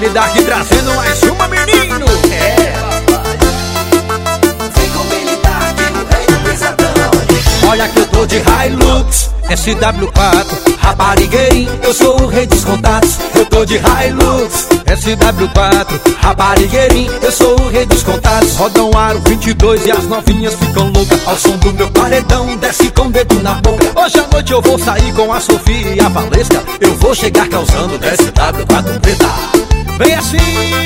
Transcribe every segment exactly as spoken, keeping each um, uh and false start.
Família Dark trazendo mais uma, menino. É, papai. Vem com Billy Dark, o rei do pesadão. Olha que eu tô de Hilux S W quatro, raparigueirinho, eu sou o rei dos contatos. Eu tô de Hilux S W quatro, raparigueirinho, eu sou o rei dos contatos. Roda um aro vinte e dois e as novinhas ficam loucas ao som do meu paredão, desce com o dedo na boca. Hoje à noite eu vou sair com a Sofia e a Valesca. Eu vou chegar causando S W quatro preta. Vem assim.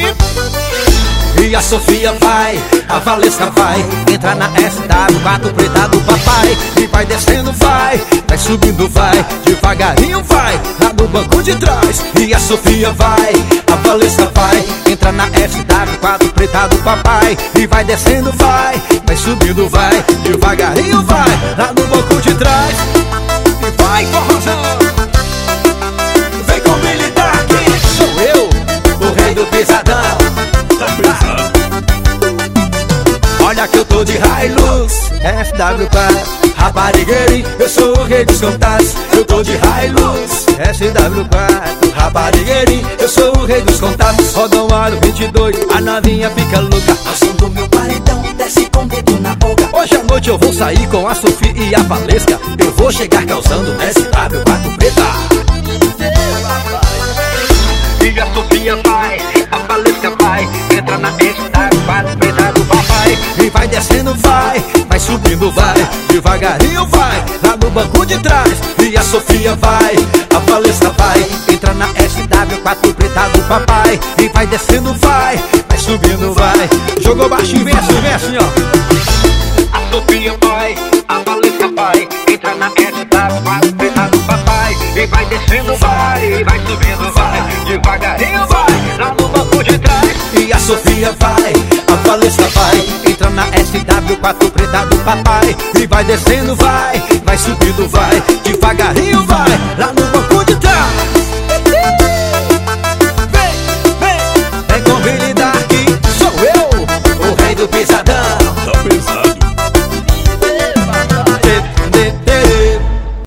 E a Sofia vai, a Valesca vai entrar na S W quatro preta do papai. E vai descendo, vai, vai subindo, vai, devagarinho vai, lá no banco de trás. E a Sofia vai, a Valesca vai entrar na S W quatro preta do papai. E vai descendo, vai, vai subindo, vai, devagarinho vai, lá no banco de trás. E vai, corrosão. Vem com Billy Dark, sou eu, o rei do pesadão. Olha que eu tô de Hilux S W quatro, raparigueirinho, eu sou o rei dos contatos. Eu tô de Hilux S W quatro, raparigueirinho, eu sou o rei dos contatos. Roda um aro vinte e dois, a novinha fica louca ao som do meu paredão, desce com o dedo na boca. Hoje à noite eu vou sair com a Sofia e a Valesca. Eu vou chegar causando S W quatro preta. E a Sofia vai, a Valesca vai entra na S W quatro preta do papai. E vai descendo, vai, vai subindo, vai, devagarinho vai, lá no banco de trás. E a Sofia vai, a Valesca vai entra na S W quatro preta do papai. E vai descendo, vai, vai subindo, vai, jogou baixinho, vem assim, vem assim, ó. A Sofia vai, a Valesca vai entra na S W quatro preta do papai. E vai descendo, vai, vai subindo, vai, devagarinho vai, lá no banco de trás. E a Sofia vai, a Valesca vai entra na S W quatro preta do papai. E vai descendo, vai, vai subindo, vai, devagar.